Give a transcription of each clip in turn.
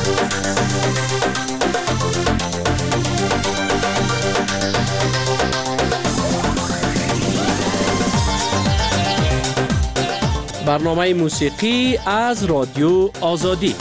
برنامه موسیقی از رادیو آزادی.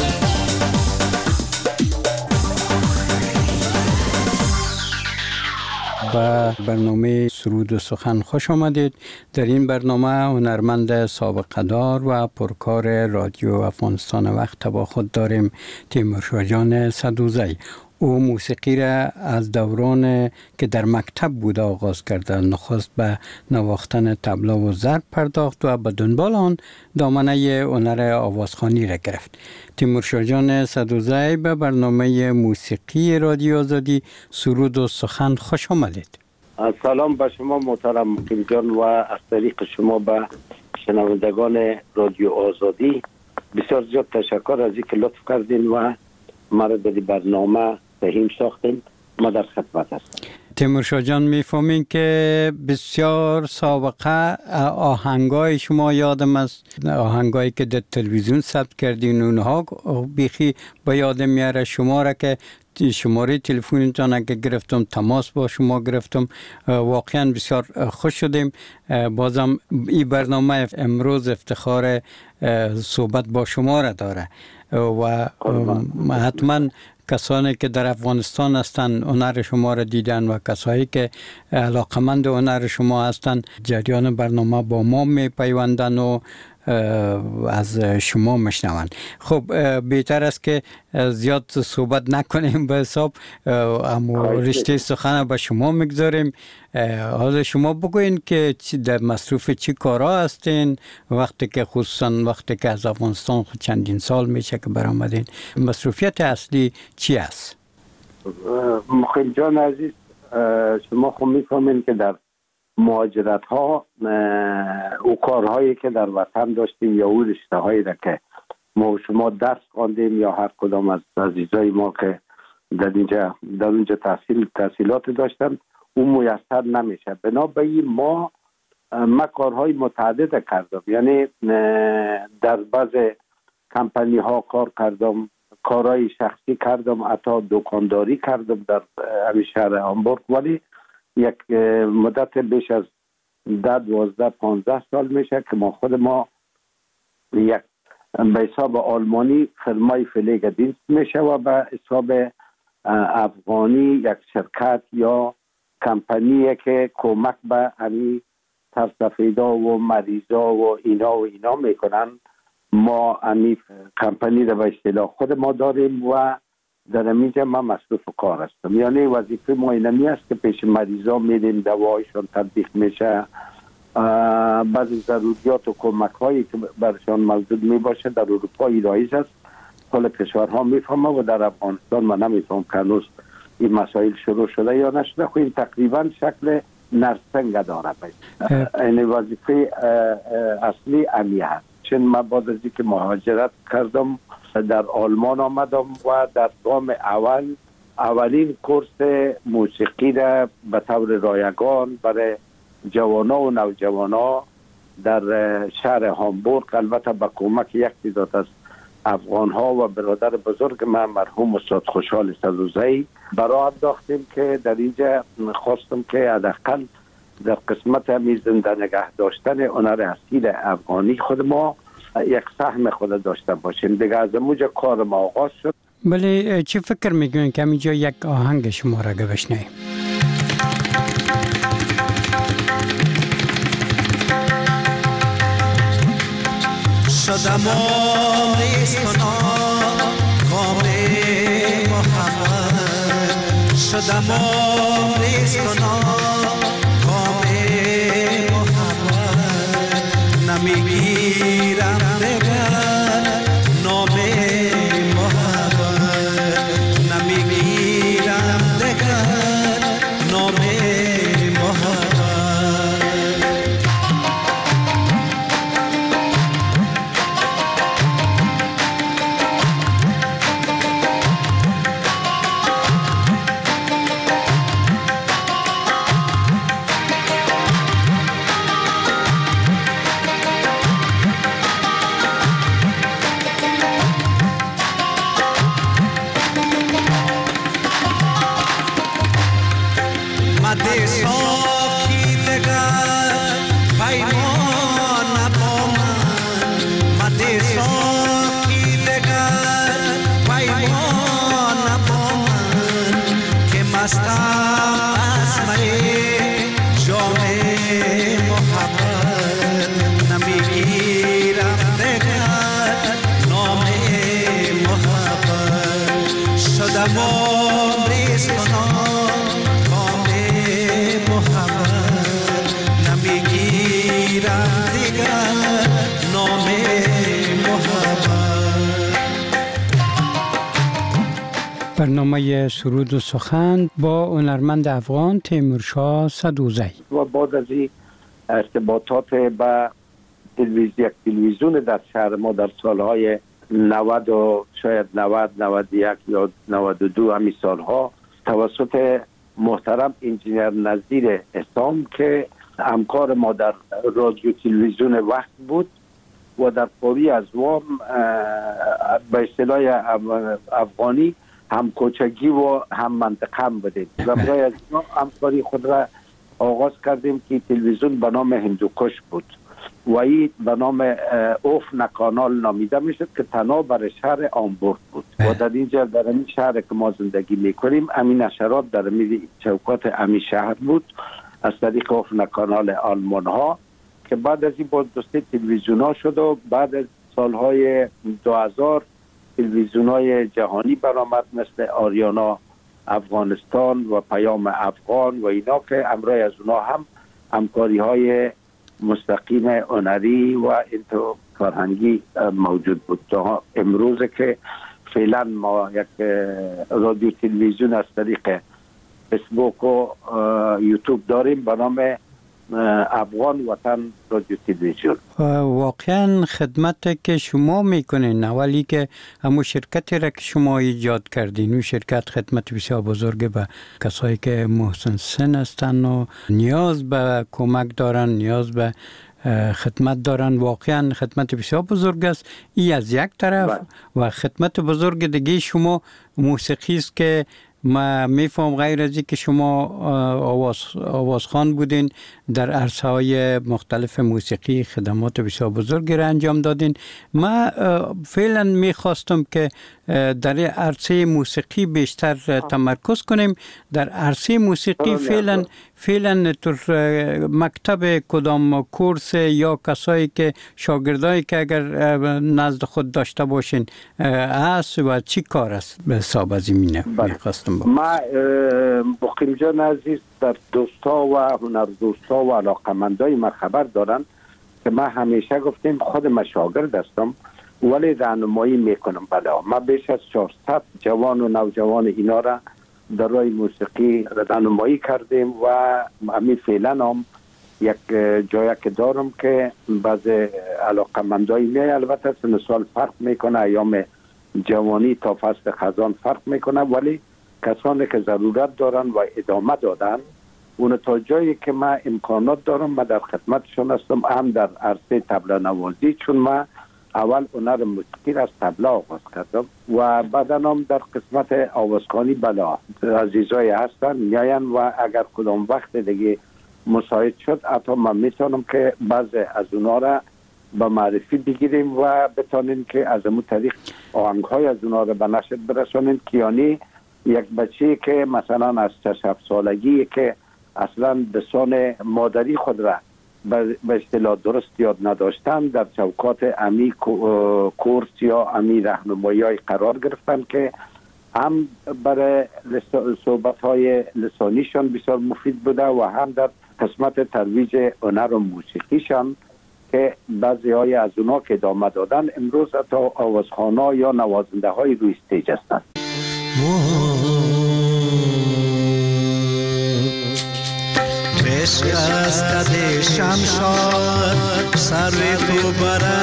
به برنامه سرود و سخن خوش آمدید. در این برنامه هنرمند سابقه دار و پرکار رادیو افغانستان وقت با خود داریم تیمورشاه جان صدوزی. او موسیقی را از دوران که در مکتب بود آغاز کرده. نخست به نواختن طبله و ضرب پرداخت و به دنبال آن دامنه هنر آوازخوانی را گرفت. تیمورشاه جان صدوزی به برنامه موسیقی رادیو آزادی سرود و سخن خوش آمدید. سلام به شما محترم مقیم جان و از طریق شما به شنوندگان رادیو آزادی بسیار زیاد تشکر از اینکه لطف کردین و مرا در برنامه سهیم ساختین. ما در خدمت هستم. تیمورشاه جان میفهمین که بسیار سابقه آهنگای شما یادم است، آهنگایی که در تلویزیون ثبت کردین اونها بیخی به یادم میاره. شما را که شماره تلفنتان اگه گرفتم تماس با شما گرفتم، واقعا بسیار خوش شدیم. بازم این برنامه امروز افتخار صحبت با شما را داره و حتما کسانی که در افغانستان هستند هنر شما را دیدن و کسایی که علاقمند هنر شما هستند جریان برنامه با ما می پیوندن و از شما مشنوند. خب بهتر است که زیاد صحبت نکنیم به حساب، اما رشته سخن به شما میگذاریم. حالا شما بگوین که در مصروف چی کارا هستین وقتی که خصوصا وقتی که از افغانستان خود چندین سال میشه که برآمدین، مصروفیت اصلی چی است؟ مقیم جان عزیز، شما خود میفهمین که در مهاجرت ها او کارهایی که در وطن داشتیم یا او رشته هایی را که ما شما درس خواندیم یا هر کدام از عزیزای ما که در اونجا تحصیلات داشتن اون میسر نمیشه. بنابراین ما کارهای متعدد کردم، یعنی در بعض کمپانی ها کار کردم، کارهای شخصی کردم، حتی دکانداری کردم در شهر هامبورگ. ولی یک مدت بیش از 10-12-15 سال میشه که خود ما یک به حساب آلمانی فرمای فلیگ دینست میشه و به حساب افغانی یک شرکت یا کمپانیه که کمک به همی سرسفیدا و مریضا و اینا میکنن. ما همی کمپانی رو به اصطلاح خود ما داریم و در اینجا من مصروف کار هستم. یعنی وظیفه ما اینمی است که پیش مریضا میریم، دوایشان تطبیق میشه، بعضی ضروریات و کمک هایی که برشان موجود می باشه در اروپا رایج است. کل کشورها میفهمه و در افغانستان من نمیفهم که هنوز این مسائل شروع شده یا نشده. خب این تقریبا شکل نرسنگ داره. این وظیفه اصلی امی هست. چون من بعد از اینکه مهاجرت کردم در آلمان آمدم و در گام اولین کورس موسیقی را به طور رایگان برای جوانا و نوجوانا در شهر هامبورگ، البته با کمک یک تعداد از افغان ها و برادر بزرگ من مرحوم استاد خوشحال صدوزی برای انداختیم که در اینجا خواستم که حداقل در قسمت همی زنده نگه داشتن هنر اصیل افغانی خود ما یک سهم خود داشته باشیم. دیگه از اونجا کار ما آغاز شد. بله، چی فکر میگوین که اینجا یک آهنگ شما را بشنویم؟ شدم نیست کنم کام محمد، شدم نیست کنم کام محمد، نمیگیرم دگر نام محمد، نمیگیرم دگر نام محمد. تمام ریز کنم کام محبت نمیگیرم دیگر نام محبت. برنامه سرود و سخن با هنرمند افغان تیمورشاه سدوزی. و بعد از این ارتباطات با تلویزیون در شهر ما در سالهای 90 و شاید 90 91 یا 92 همین سالها توسط محترم انجینر نظیر اسام که همکار ما در رادیو تلویزیون وقت بود و در قوی از وام به اصطلاح افغانی هم کوچگی و هم منطقه هم بودیم و برای از همکاری خود را آغاز کردیم که تلویزیون به نام هندوکش بود و این به نام اوفنا کانال نامیده میشد که تنها برای شهر آمبورگ بود و در اینجا در این شهر که ما زندگی میکنیم امین نشرات در چوکات امین شهر بود از طریق اوفنا کانال آلمان ها که بعد از این با دوسته تلویزیون ها شد و بعد از سالهای 2000 تلویزیون های جهانی برآمد مثل آریانا افغانستان و پیام افغان و اینا که امروز از اونا هم همکاری های مستقیم هنری و انتو فرهنگی موجود بود. تا امروز که فعلا ما یک رادیو تلویزیون از طریق فیسبوک و یوتیوب داریم به نام افغان وطن رادیو تلویزیون. واقعا خدمت که شما میکنین اولی که همون شرکتی را که شما ایجاد کردین اون شرکت خدمت بسیار بزرگ به کسایی که محسن سن هستن و نیاز به کمک دارن نیاز به خدمت دارن واقعا خدمت بسیار بزرگ است ای از یک طرف و خدمت بزرگ دیگه شما موسیقی است که ما میفهم غیر از که شما آوازخوان بودین در عرصه های مختلف موسیقی خدمات بسیار بزرگی را انجام دادین. ما فعلا میخواستم که در عرصه موسیقی بیشتر تمرکز کنیم. در عرصه موسیقی فعلا در مکتب کدام کورس یا کسایی که شاگردایی که اگر نزد خود داشته باشین هست و چی کار است به حساب از این میخواستم ما مقیم جان عزیز در دوستا و هنر دوستا و علاقمندای ما خبر دارن که ما همیشه گفتیم خود ما شاگرد هستم ولی راهنمایی میکنم. بله ما بیش از 400 جوان و نوجوان اینا را در راه موسیقی راهنمایی کردیم و همین فعلا هم یک جایی که دارم که بعض علاقمندای میای البته سن سال فرق میکنه ایام جوانی تا فصل خزان فرق میکنه ولی کسانی که ضرورت دارن و ادامه دادن اون تا جایی که ما امکانات دارم ما در خدمتشون هستم هم در عرصه طبله نوازی چون ما اول هنر موسیقی از طبله آغاز کردم و بعدا هم در قسمت آوازخوانی بلا عزیزای هستن میاین و اگر کدام وقت دیگه مساعد شد حتی من میتونم که بعض از اونا را به معرفی بگیریم و بتانیم که از امون طریق آهنگ‌های از اونا را به نشر برسانیم که یعنی یک بچه که مثلا از 6 سالگی که اصلا لسان مادری خود را به اصطلاح درست یاد نداشتن در چوکات امی کورس یا امی راهنمایی قرار گرفتن که هم برای صحبت‌های لسانیشان بسیار مفید بوده و هم در قسمت ترویج هنر و موسیقیشان که بعضی های از اونا که ادامه دادن امروز حتی آوازخوانا یا نوازنده های روی استیج هستند. بشکست شمشاد سر تو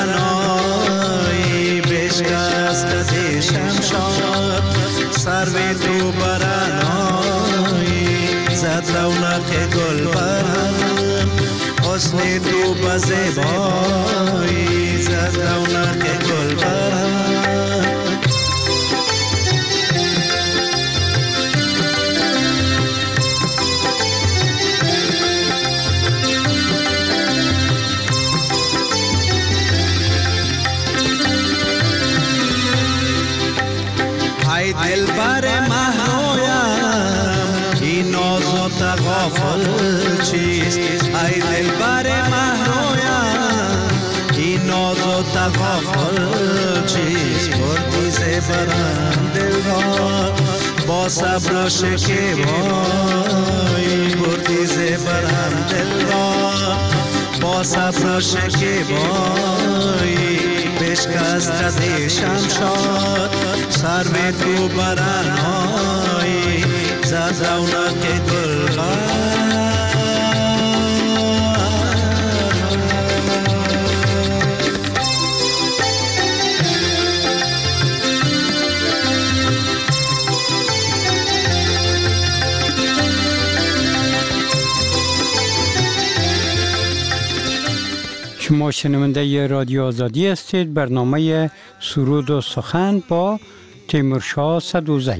برنایی بشکست شمشاد سر تو برنایی زد رونق گل برن حسن تو بزیبایی زد رونق گل برن دل بر مهرویم این ناز و تغافل چیست ای دل بر مهرویم این ناز و تغافل چیست بردی زبرم دل را با صبر و شکیبایی بردی زبر هم دل را با صبر و شکیبایی بشکست دی شمشاد سر به تو برانایی زد رونق گلبر شما شنونده رادیو آزادی هستید. برنامه سرود و سخن با تیمورشاه سدوزی.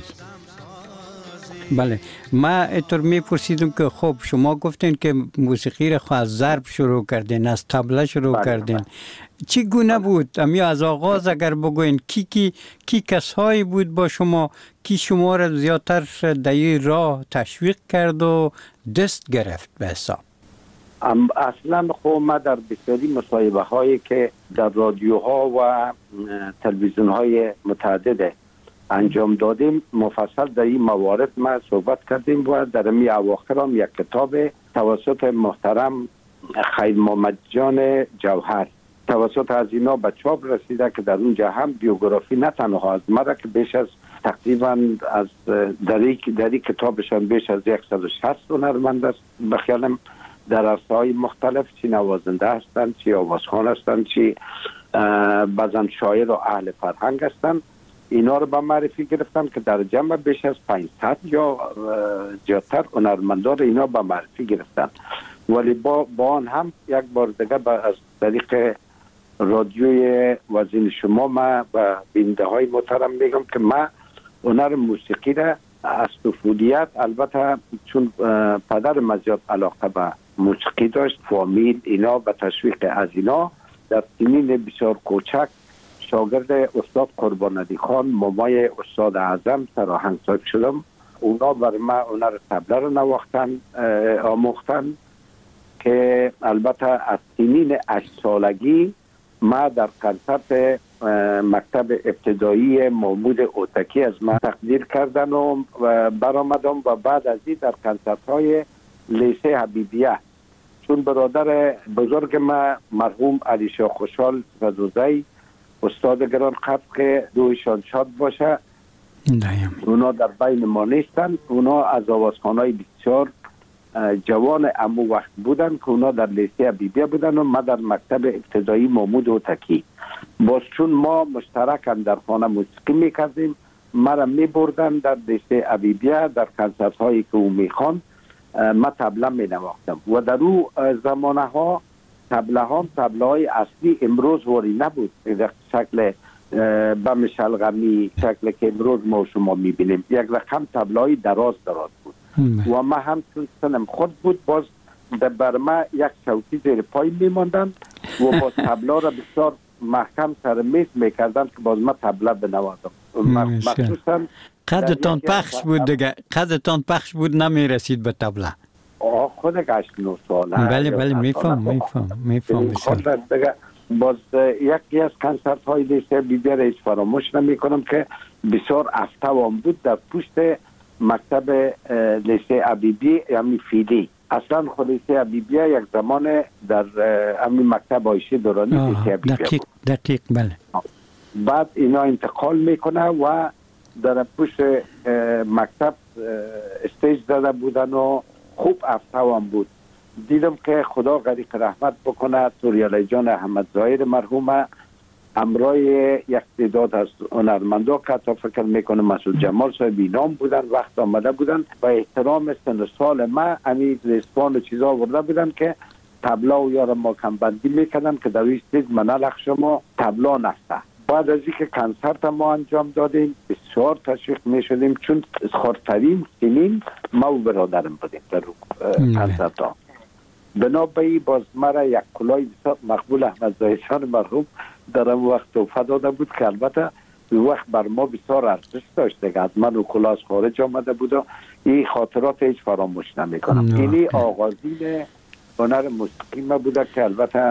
بله، ما اینطور میپرسیدم که خب شما گفتین که موسیقی را از ضرب شروع کردین، از طبله شروع کردین. چی گونه بود؟ اما از آغاز اگر بگوین کی کسایی بود با شما کی شما را زیادتر در این راه تشویق کرد و دست گرفت به حساب؟ اصلا خب ما در بسیاری مصاحبه هایی که در رادیوها و تلویزیون های متعدد انجام دادیم مفصل در این موارد ما صحبت کردیم و در می اواخر هم یک کتاب توسط محترم خیر محمد جان جوهر توسط از اینا به چاپ رسیده که در اونجا هم بیوگرافی نه تنها از ما که بیش از تقریبا از در این کتابشان بیش از 160 هنرمند است به خیالم در عرصه‌های مختلف، چی نوازنده هستند، چی آوازخوان هستند، چی بعضا شاعر و اهل فرهنگ هستند. اینا رو به معرفی گرفتن که در جمع بیش از 500 یا زیادتر هنرمندان اینا به معرفی گرفتن. ولی با آن هم یک بار دیگه از طریق رادیوی وزین شما ما به بیننده های محترم میگم که ما هنر موسیقی را از طفولیت، البته چون پدر من زیاد علاقه به موسیقی داشت، فامیل اینا به تشویق از اینا در سنین بسیار کوچک شاگرد استاد قربان‌علی خان مامای استاد اعظم سرآهنگ صاحب شدم. اونا بر من هنر طبله رو آموختن که البته از سنین 8 سالگی ما در کنسرت مکتب ابتدایی محمود اوتکی از من تقدیر کردن و برآمدم و بعد از این در کنسرت های لیسه حبیبیه چون برادر بزرگ ما مرحوم علی شاه خوشحال سدوزی استاد گران قدر که روحشان شاد باشه اونا در بین ما نیستن. اونا از آوازخوانای بسیار جوان امو وقت بودن که اونا در لیسه حبیبیه بودن و ما در مکتب ابتدایی محمود اوتکی. باز چون ما مشترکاً در خانه موسیقی میکردیم مرا میبردن در لیسه حبیبیه در کنسرت هایی که او میخوان ما طبله مینواختم و در او زمانه ها طبله های اصلی امروز واری نبود در شکل بم شلغمی شکل که امروز ما شما میبینیم. یک رقم طبله های دراز بود و ما هم چون سنم خود بود باز بر ما یک چوکی زیر پای میماندن و باز طبله را بسیار محکم سر میز میکردن که باز ما طبله بنوازم. مخصوصا قدتان پخش بود دیگه، قدتان پخش بود نمیرسید به طبله. خود 8-9 ساله. بله میفهم. باز یکی از کنسرت های لیسه بیبیه را هیچ فراموش نمی کنم که بسیار افتوام بود در پشت مکتب لیسه حبیبی یعنی فیلی. اصلا خود لیسه حبیبیه یک زمان در همین مکتب عایشه دورانی لیسه حبیبیه بود. دقیق بله. بعد اینا انتقال میکنه و در پشت مکتب استیج داده بودن و خوب افتوام بود. دیدم که خدا غریق رحمت بکنه توریالی جان احمد ظاهر مرحومه همراه یک تعداد از هنرمندا که تا فکر میکنه مسعود جمال صاحب اینام بودن وقت آمده بودن و احترام سن و سال ما همین لیسبان و چیزا آورده بودن که طبلا و یارم ما کمبندی میکردن که در این استیج من نلخش ما طبلا نسته. بعد از اینکه کنسرت ما انجام دادیم بسیار تشویق میشدیم چون خردترین سنین ما و برادرم بودیم در کنسرت ها. بنابراین باز مرا یک کلاه مقبول احمد ظاهر مرحوم در اون وقت توفه داده بود که البته وقت بر ما بسیار ارزش داشت دیگه. از من و کلاه از خارج آمده بود و این خاطرات هیچ فراموش نمی کنم. اینی آغازین هنر موسیقی ما بوده که البته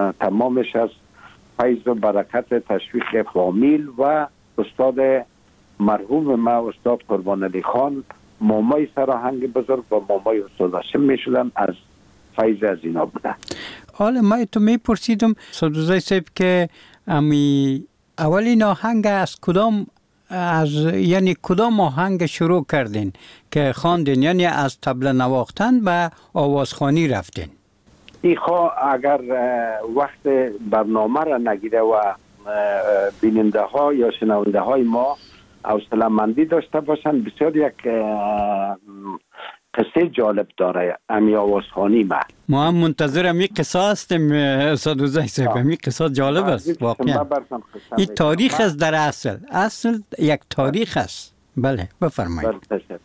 تمامش از فیض و برکت تشویق فامیل و استاد مرحوم ما استاد قربان علی خان مامای سراهنگ بزرگ و مامای استاد هاشم می شدن، از فیض از اینا بودن. حالا من تو میپرسیدم صدوزای صاحب که امی اولین آهنگ از کدام یعنی کدام آهنگ شروع کردین که خواندین، یعنی از طبله نواختن و آوازخوانی رفتین؟ ایخوا اگر وقت برنامه را نگیره و بیننده ها یا شنونده های ما حوصله مندی داشته باشن، بسیار یک قصه جالب داره امی آوازخوانی ما هم منتظر امی قصه هستیم صدوزای صاحب. امی قصه جالب است واقعا. این تاریخ است، در اصل یک تاریخ است. بله بفرمایید.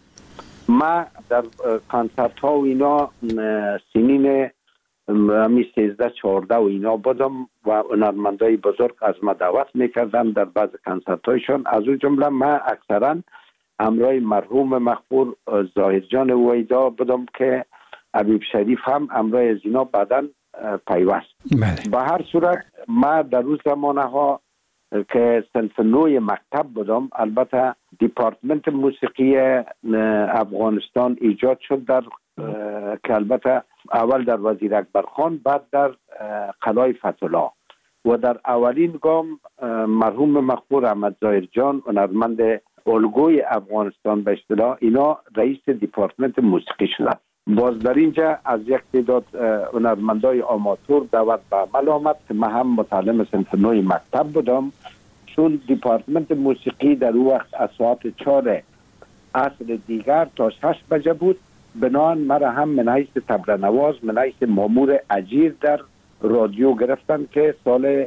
ما در کنسرت ها و اینا سنین همی 13-14 و اینا بودم و هنرمندای بزرگ از ما دعوت میکردن در بعض کنسرت هایشان. از اون جمله ما اکثرا همراه مرحوم مغفور ظاهر جان ویدا بودم که حبیب شریف هم همراه از اینا بعداً پیوست. به هر صورت ما در روز زمانه ها که صنف نوع مکتب بودم، البته دیپارتمنت موسیقی افغانستان ایجاد شد در که البته اول در وزیر اکبر خان، بعد در قلعه فتح‌الله و در اولین گام مرحوم مغفور احمد ظاهر جان هنرمند الگوی افغانستان به اصطلاح اینا رئیس دیپارتمنت موسیقی شدن. باز در اینجا از یک تعداد هنرمندای آماتور دعوت به عمل آمد که من هم متعلم صنف نوع مکتب بودم، چون دیپارتمنت موسیقی در اون وقت از ساعت 4 عصر دیگر تا 6 بجه بود. بنابراین مرا هم من حیث طبله نواز، من حیث مامور اجیر در رادیو گرفتن که سال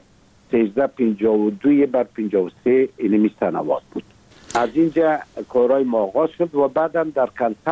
1352 بر 53 اینمی سنوات بود. از اینجا کارهای ما آغاز شد و بعدا در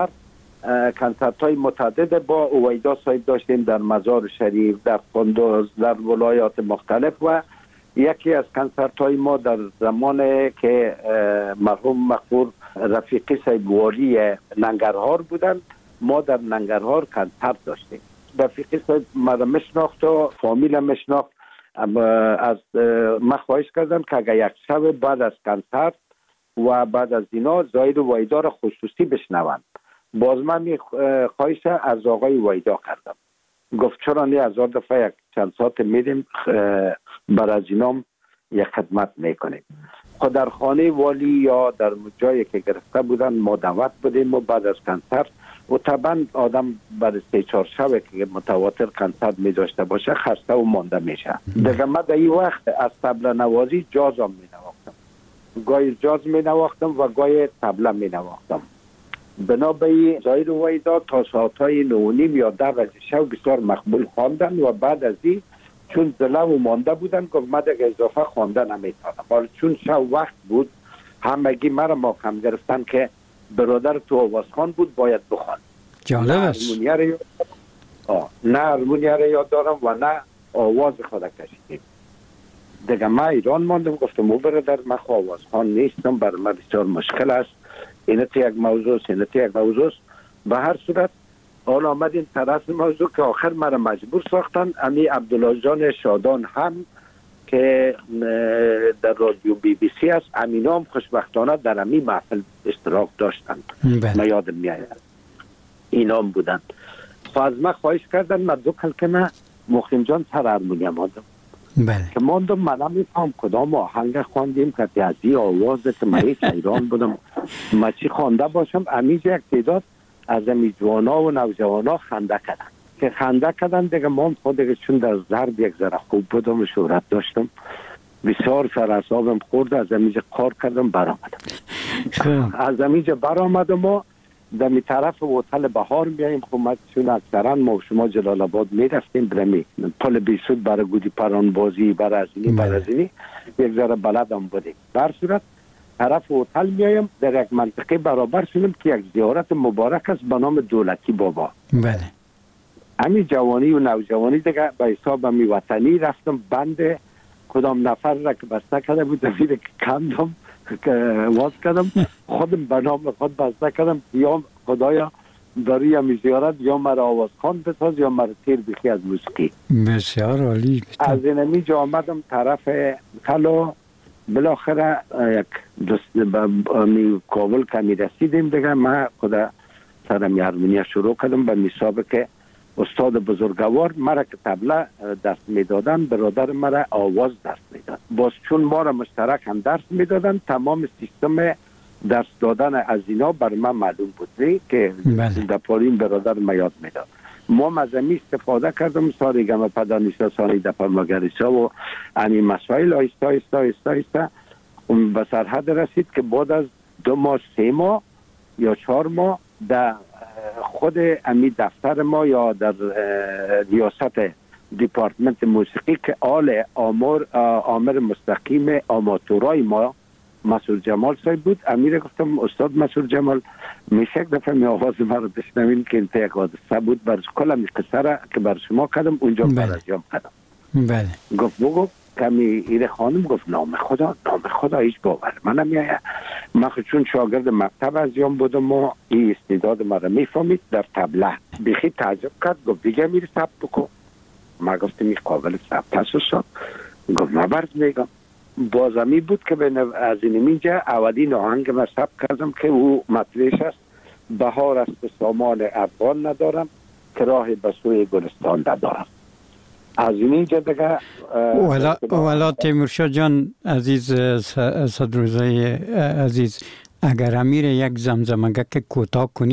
کنسرت های متعدد با اویدا صاحب داشتیم در مزار شریف، در قندوز، در ولایات مختلف و یکی از کنسرت های ما در زمان که مرحوم مغفور رفیقی صاحب والی ننگرهار بودن، ما در ننگرهار کنسرت داشتیم. رفیقی صاحب مرا مشناخت و فامیل مشناخت. از من خواهش کردم که اگر یک شب بعد از کنسرت و بعد از اینا ظاهر ویدا را خصوصی بشنوند. باز من خواهش از آقای ویدا کردم، گفت چرا نه، هزار دفعه یک چند ساعت میدیم بر از اینام یک خدمت میکنیم. خود در خانه والی یا در جایی که گرفته بودن ما دعوت بودیم و بعد از کنسرت و طبعا آدم برای 3-4 شب که متواتر کنسرت می داشته باشه خسته و مانده میشه. دیگه من در این وقت از طبله نوازی جاز هم می نواختم، گاهی جاز می نواختم و گاهی طبله می نواختم. بنابراین ظاهر ویدا تا ساعتهای 9:30 یا 10 بجه شب بسیار مقبول خواندن و بعد از این چون زله و مانده بودن گفت من دیگه اضافه خوانده نمیتونم. حالا چون شب وقت بود همگی مرا ماخم گرفتن که برادر تو آوازخوان بود باید بخوان. جالب است. نه هرمونیه را یاد دارم و نه آواز خود کشیدیم. دیگه من ایران ماندم، گفتم او برادر من آوازخوان نیستم، بر من بسیار مشکل است، اینت یک موضوع است، اینت یک موضوع است. به هر صورت حالا آمدیم طرف موضوع که آخر مرا مجبور ساختن. امی عبدالله جان شادان هم که در رادیو BBC است، امینا هم خوشبختانه در امی محفل اشتراک داشتن. من یادم میآید اینا هم بودن. از من خواهش کردن من 2 کلمه مخیم جان سر هرمونیم ماندم. که ماندم من نمیفهم کدام آهنگ خواندیم که از این آوازه که من هیچ ایران بودم من چی خوانده باشم. امیجا یک تعداد از امی جوانا و نوجوانا خنده کردن که خنده کردن دیگه من خود چون در ضرب یک ذره خوب بودم و شهرت داشتم بسیار سر اعصابم خورد. از امیجا کار کردم برآمدم. از امیجا برآمدم و در می طرف هتل بهار میاییم. خب چون اکثرا ما شما جلال آباد میرفتیم برمی پل بیسود برای گودی پران بازی برای ازینی یک ذره بلدم بودیم. در صورت طرف هتل میایم در یک منطقه برابر شدیم که یک زیارت مبارک است به نام دولتی بابا. بله. همین جوانی و نوجوانی دیگه به حساب می وطنی رفتم. بند کدام نفر را که بسته کرده بود دفیده که کندم که واز کردم خودم به نام خود بسته کردم یا خدایا داری همی زیارت یا مرا آوازخوان بساز یا مرا تیر بخی از موسیقی. بسیار عالی. از اینمی جا آمدم طرف کلو بالاخره یک دوست به کابل کمی رسیدیم دیگه. ما خود سرم هارمونیا شروع کردم به حساب که استاد بزرگوار مرا که طبله دست میدادن، برادر مرا آواز دست میداد. باز چون ما را مشترک هم درس میدادن، تمام سیستم درس دادن از اینا بر من معلوم بود که در پارین برادر ما یاد میداد. ما از این استفاده کردم، ساریگم پدانیسا، ساری دپرماگریسا و این مسائل آیسته به سرحد رسید که بعد از 2 ماه 3 ماه یا 4 ماه در خود امی دفتر ما یا در ریاست دیپارتمنت موسیقی که آل آمر مستقیم آماتورای ما مسعود جمال صاحب بود، امیر گفتم استاد مسعود جمال میشه یک دفعه می آواز ما رو بشنوین که این یک حادثه بود بر کلم قصه که بر شما کردم اونجا برازیام کردم. بله. گفت بگو کمی ایره خانم. گفت نام خدا هیچ باور من نمیآید. من چون شاگرد مکتب از یام بودم و این استعداد ما رو میفهمید در طبله. بیخی تعجب کرد. گفت دیگه میری ثبت بکن. ما گفتم این قابل ثبت است استاد. گفت ما برد میگم. بازمی بود که از این اینجا اولین آهنگ ما ثبت کردم که او مطلعش است: بهار است سامان افغان ندارم که راه به سوی گلستان ندارم. از اینجا دیگه والا تیمورشاه جان عزیز، صدروزه عزیز، اگر امیر یک زمزمه که کوتاه کنی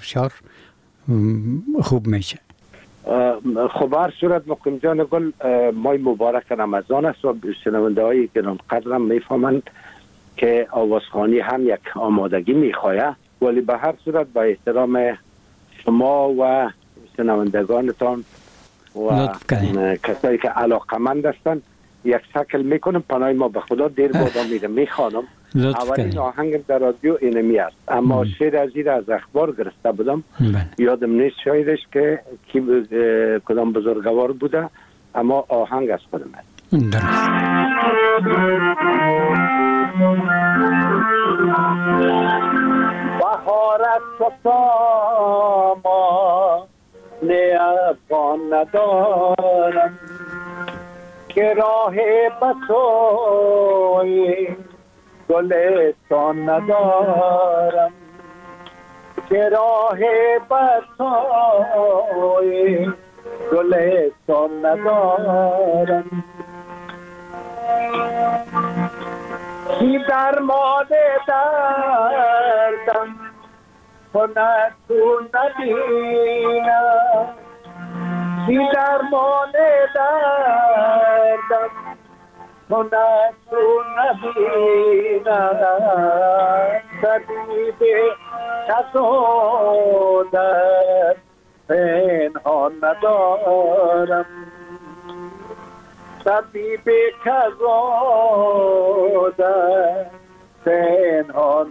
خوب میشه. خب هر صورت مقیم جان گل، ماه مبارک رمضان است و شنونده هایی گران قدرم میفهمند که آوازخوانی هم یک آمادگی میخواهد، ولی به هر صورت با احترام شما و شنوندگانتان و کسایی که علاقمند هستند یک شکل میکنم. پناه ما به خدا دیر بادا میره میخوانم. اولین آهنگ در رادیو اینمی است، اما شعر از این از اخبار گرفته بودم. یادم نیست شاعرش که کدام بزرگوار بوده، اما آهنگ از خودم است. بهار است سامان افغان ندارم که راه بسوی گلستان ندارم، که راه بسوی گلستان ندارم. کی درمان دردم کند تو ندینم، کی درمان دردم کند تو ندینم. طبیب کسو در پنهان ندارم، طبیب کسو در پنهان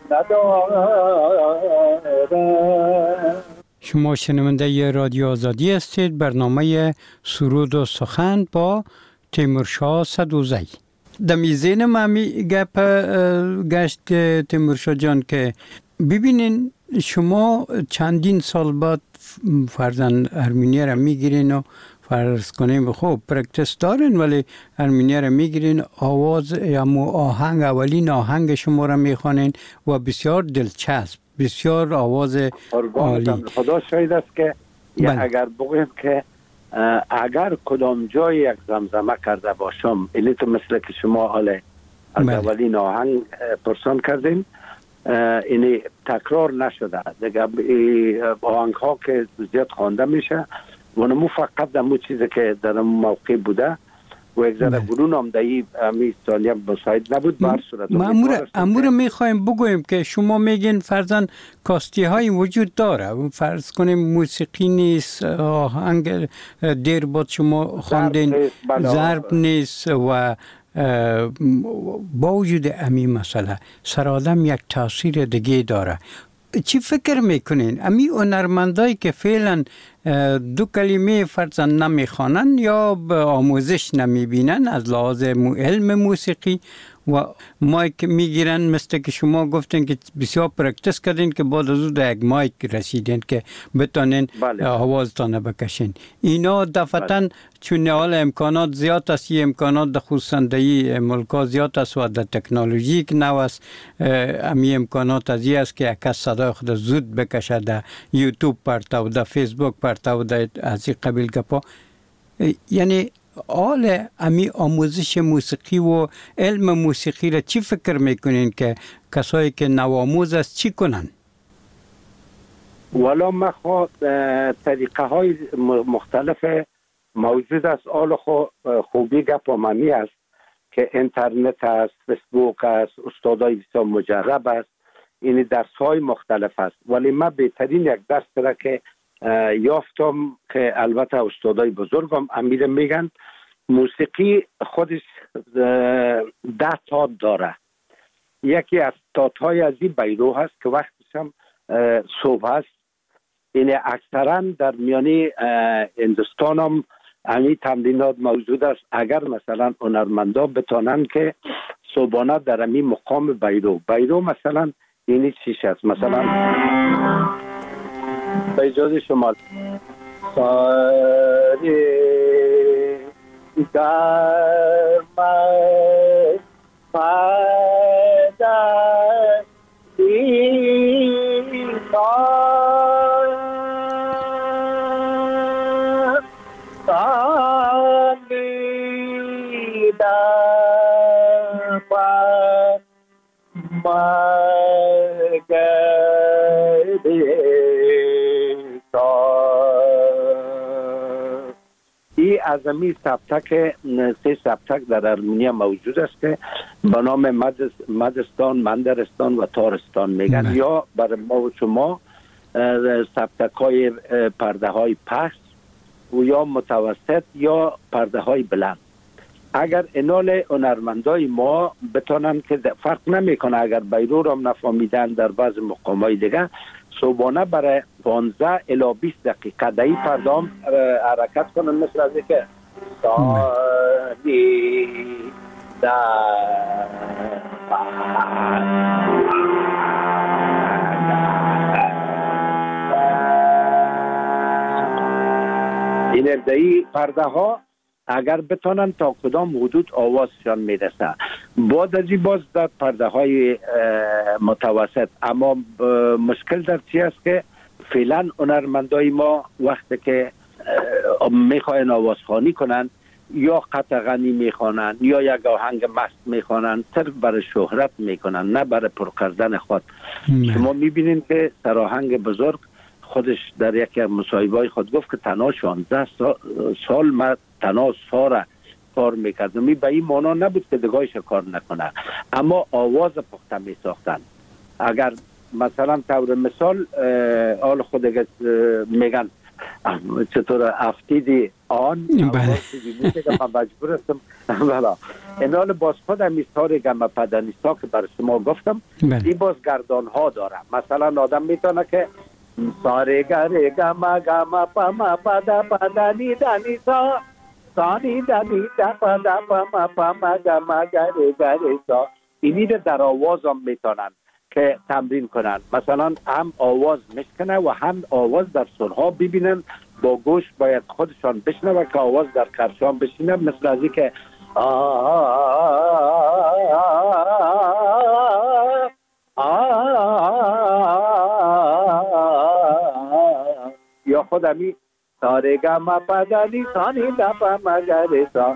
ندارم. شما شنونده رادیو آزادی هستید. برنامه سرود و سخن با تیمورشاه صدوزی. دمی ذهنم همی گپ گشت تیمورشاه جان که ببینین شما چندین سال بعد فرزن هارمونیا را میگیرین و فرض کنیم خوب پرکتس دارین، ولی هارمونیا را میگیرین، آواز یا آهنگ اولین آهنگ شما را میخوانین و بسیار دلچسب، بسیار آواز عالی. خدا شاید است که اگر بگویم که اگر کدام جای یک زمزمه کرده باشم، اینی تو مثل که شما حالا از اولین آهنگ پرسان کردین، اینی تکرار نشده دیگه. آهنگ ها که زیاد خوانده میشه و نمو فقط دمو چیزی که در موقع بوده و یک ذره گرون هم دایی همی ثانیه مساعد نبود. بر صورت امور میخوایم بگویم که شما میگین فرزن کاستی های وجود داره، فرض کنیم موسیقی نیست، آهنگ دیر بود شما خواندین، ضرب نیست و با وجود امی مسئله سرآدم یک تاثیر دیگه داره. چی فکر میکنین امی هنرمندایی که فعلا 2 کلمه فرضاً نمیخوانن یا به آموزش نمیبینن از لحاظ علم موسیقی و مایک میگیرن، مثل که شما گفتین که بسیار پرکتیس کردین که بعد از اون یک مایک رسیدین که بتونین آوازتان بکشین. اینا دفعتاً چون حال امکانات زیاد است، این امکانات در خصوصندهی ملکا زیاد است و در تکنولوژی که نو است، امی امکانات از این است که یک صدای خود زود بکشه در یوتیوب پرتو، در فیسبوک پرتو، در از این قبیل گپا. یعنی حال امی آموزش موسیقی و علم موسیقی را چی فکر میکنین که کسایی که نوآموز است چی کنن؟ والا ما خود طریقه های مختلف موجود است. حال خوبی گپ آممی است که اینترنت است، فیسبوک است، استادای بسیار مجرب است، این درس های مختلف است. ولی من بهترین یک درس را که یافتم که البته استادای بزرگم امیر میگن، موسیقی خودش 10 تات داره. یکی از تات های از این بیرو هست که وقتش هم صبح هست. این اکثرا در میانی هندوستان هم همین تمرینات موجود است. اگر مثلا هنرمندا بتانن که صبحانه در همین مقام بیرو مثلا اینی چیش است، مثلا به اجازه شما ساری گرمه پده دیما سالیده ای از امی سبتک 3 سبتک در ارمنیا موجود است که به نام مدستان، مندرستان و تارستان میگن. یا برای ما و شما سبتک های پرده های پست و یا متوسط یا پرده های بلند. اگر اینال هنرمندای ما بتونن که فرق نمیکنه، اگر بیرو را نفهمیدن در بعض مقامای دیگه صبحانه برای 15 الی 20 دقیقه دایی پردام حرکت کنن، مثل از که سالی در این ابدایی پرده ها اگر بتونن تا کدام حدود آوازشان میرسه. بعد از این باز در پرده های متوسط. اما مشکل در چی است که فعلا هنرمندای ما وقتی که میخواین آوازخوانی کنن یا قطع غنی میخوانن یا یک آهنگ مست میخوانن، صرف برای شهرت میکنن، نه برای پر کردن خود. شما میبینین که سرآهنگ بزرگ خودش در یکی از مصاحبه‌های خود گفت که تنها 16 سال من تنها سارا کار میکردم. به این معنا نبود که دگاهش کار نکنه، اما آواز پخته میساختن. اگر مثلا طور مثال حال خود میگن چطور افتیدی آن آوازی که من مجبور هستم این حال باز خود امیستار گمه پدنیستا که برای شما گفتم این باز گردان ها داره. مثلا آدم میتونه که ساره گره گمه گمه پما پدا پدنی دنیسا سانی دنی دا پدا پما پما گمه گره گره سا، اینی در آواز هم میتونن که تمرین کنن. مثلا هم آواز میشکنه و هم آواز در سرها ببینن، با گوش باید خودشان بشنوه که آواز در کرشان بشینه، مثل ازی که یا خودمی سارگا ما پدنی سانی دپا مگرسا.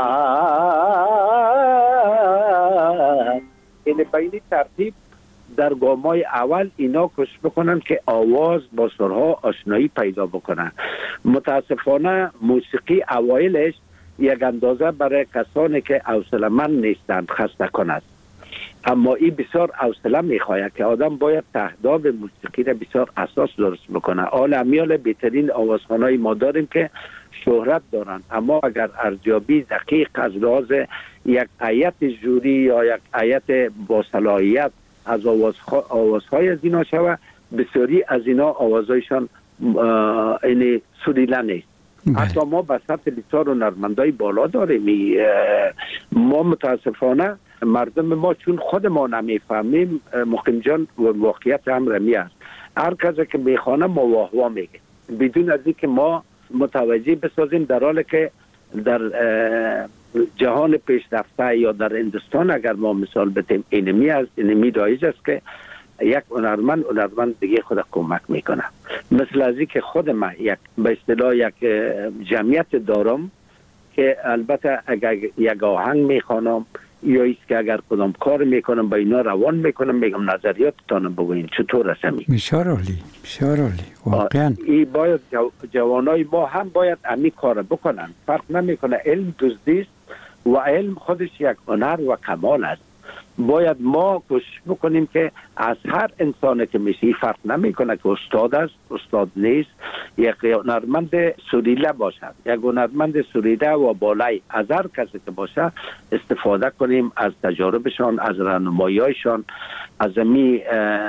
این بینی ترتیب در گامای اول اینا کش بکنن که آواز با سرها آشنایی پیدا بکنن. متاسفانه موسیقی اوایلش یک اندازه برای کسانی که حوصله‌مند نیستند خسته کند، اما این بسیار حوصله میخواهد که آدم باید تهداب موسیقی را بسیار اساس درست بکنه. حال امیال بهترین آوازخوانای ما داریم که شهرت دارن، اما اگر ارزیابی دقیق از لحاظ یک هیئت جوری یا یک هیئت با صلاحیت از آوازهای از اینا شود، بسیاری از اینا آوازهایشان این سلیله نیست. حتی ما به سطح بسیار هنرمندای بالا داریم. ما متاسفانه مردم ما چون خود ما نمیفهمیم مقیم جان واقعیت امر می است. هر کسی که میخوانه ما واه واه میگه بدون از اینکه ما متوجه بسازیم، در حالی که در جهان پیشرفته یا در هندوستان اگر ما مثال بتیم اینمی رایج است که یک هنرمند دیگه خود کمک میکنه. مثل از که خود من به اصطلاح یک جمعیت دارم که البته اگر یک آهنگ میخوانم یا ایست که اگر کدام کار میکنم با اینا روان میکنم، میگم نظریاتتان بگوین چطور رسمی. بسیار عالی واقعا. این باید جوانای ما هم باید امی کار بکنن. فرق نمیکنه، علم دزدیست و علم خودش یک هنر و کمال است. باید ما کوشش بکنیم که از هر انسانی که میشه، فرق نمیکنه که استاد است استاد نیست، یک هنرمند سریله باشد، یک هنرمند سریله و بالای، از هر کسی که باشه استفاده کنیم از تجاربشان، از راهنمایی‌هایشان، از می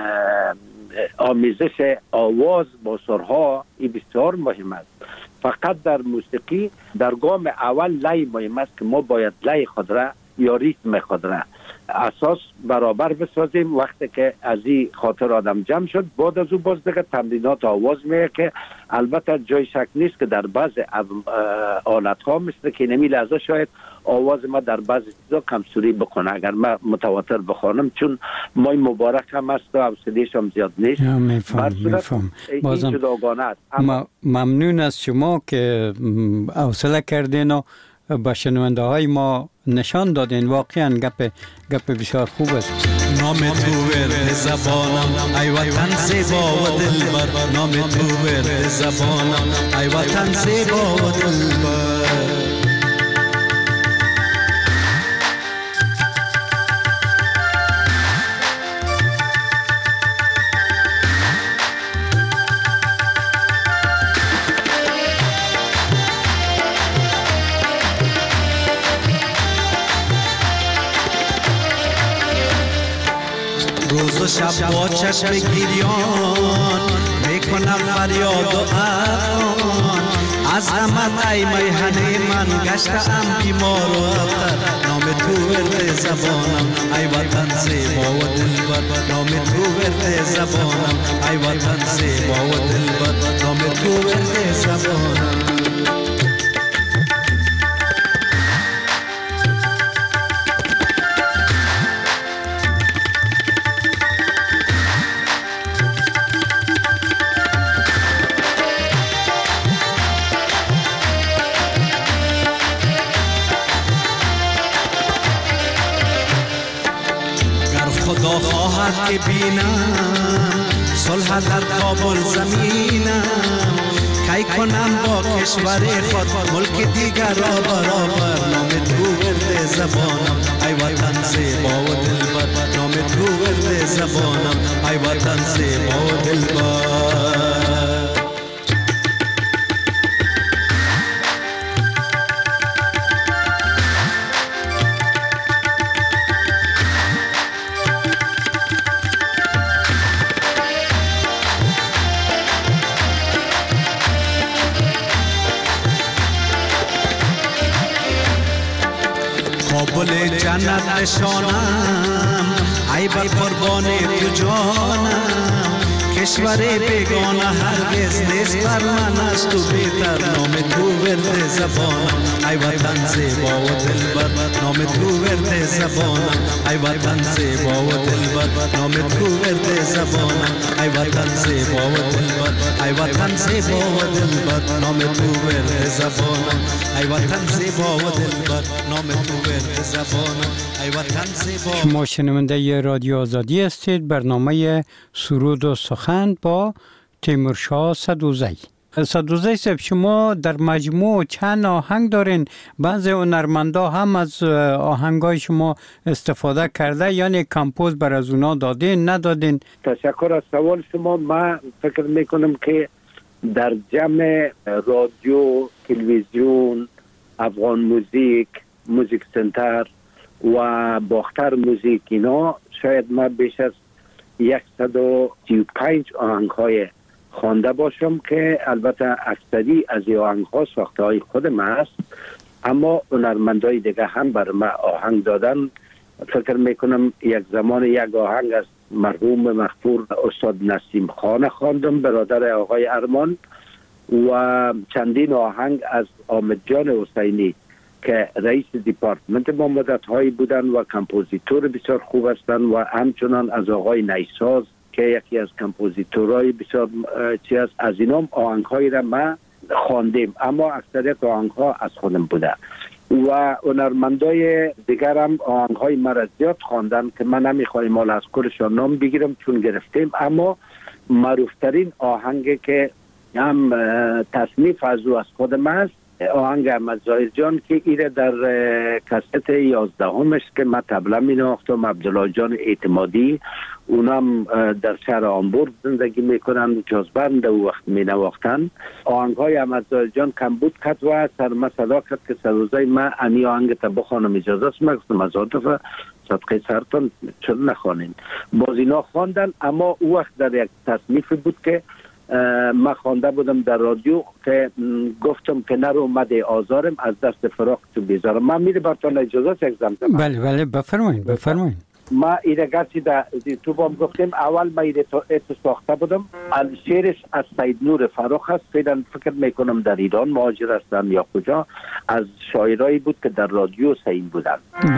آمیزش آواز با سرها. این بسیار مهم است. فقط در موسیقی در گام اول لای مهم است که ما باید لای خود را یا ریتم خود را اساس برابر بسازیم. وقتی که از این خاطر آدم جمع شد، بعد از او باز دیگه تمرینات آواز میه که البته جای شک نیست که در بعض آلت ها مثل که نمی لحظه شاید آواز ما در بعض چیزا کمسوری بکنه اگر ما متواتر بخوانم، چون مای مبارک هم است و حوصله‌اش هم زیاد نیست. میفهم. بازم جداگانه است. ممنون از شما که حوصله کردین و با شنونده های ما نشان دادین. واقعا گپ بسیار خوب است. نام تو ورد زبانم ای وطن زیبا و دلبر، نام تو ورد زبانم ای وطن زیبا و دلبر. روز و شب با چشم گریان میکنم فریاد و افغان، از غمت ای میهنه من گشتم بیمار و ابتر. نام تو ورد زبانم ای وطن زیبا و دلبر، نام تو ورد زبانم ای وطن زیبا و دلبر، نام تو ورد زبانم. خدا خواهد که بینم صلح در کابل زمینم، کی کنم با کشور خود ملک دیگر را برابر. نام تو ورد زبانم ای وطن زیبا و دلبر، نام تو ورد زبانم ای وطن زیبا و دلبر. کابل جنت نشانم ای بر قربان تو جانم، کشور بیگانه هرگز نیست بر من از تو بهتر. نام تو ورد زبانم ای وطن زیبا و دلبر، نام تو ورد زبانم ای وطن زیبا و دلبر، نام تو ورد زبانم ای وطن زیبا و دلبر، ای وطن زیبا و دلبر، نام تو ورد زبانم ای وطن زیبا و دلبر، نام تو ورد زبانم ای وطن زیبا. شما شنونده رادیو آزادی هستید. برنامه سرود و سخن با تیمورشاه سدوزی. سدوزی صاحب، شما در مجموع چند آهنگ دارین؟ بعضی هنرمندا هم از آهنگای شما استفاده کرده، یعنی کمپوز بر از اونا دادین ندادین؟ تشکر از سوال شما. من فکر میکنم که در جمع رادیو، تلویزیون، افغان موزیک، موزیک سنتر و باختر موزیک، اینا شاید من بیش از 135 آهنگ های خوانده باشم که البته اکثری از این آهنگ ها ساخته های خود من است، اما هنرمندای دیگه هم بر من آهنگ دادن فکر میکنم یک زمان یک آهنگ از مرحوم مغفور استاد نسیم خان خواندم، برادر آقای ارمان، و چندین آهنگ از آمد جان حسینی که رئیس دیپارتمنت ما مدت‌هایی بودن و کمپوزیتور بسیار خوب هستند، و همچنان از آقای نیساز که یکی از کمپوزیتورهای بسیار چیز. از اینام آهنگ‌هایی را ما خواندیم، اما اکثریت آهنگ‌ها از خودم بوده و هنرمندای دیگر هم آهنگ‌های مرا زیاد خواندن که من نمی‌خوایم مال از کلشان نام بگیرم چون گرفتیم، اما معروفترین آهنگی که هم تصنیف از او از خودم است آهنگ احمد ظاهر جان که ایره در کست 11 که من طبله می نواختم. عبدالله جان اعتمادی اونم در شهر آمبورگ زندگی میکنن، جازبند او وقت می نواختن. آهنگ های احمد ظاهر جان کم بود کت و سرما صدا کرد که سروزای من انی آهنگ تا بخوانم اجازه است. من گفتم از عاطفه صدقه سرتان چرا نخوانین. باز اینا خواندن، اما او وقت در یک تصنیف بود که ما خوانده بودم در رادیو که گفتم که نرو اومده آزارم از دست فراق تو بیزارم. من میره برتان اجازه یک زمزمه. بله بله بفرمایید. ما ایره گرچی در تو بام گفتیم اول ما ایره تو ساخته بودم. شعرش از سید نور فراق هست، فکر میکنم در ایران مهاجر هستن یا کجا، از شاعرایی بود که در رادیو سین بودن.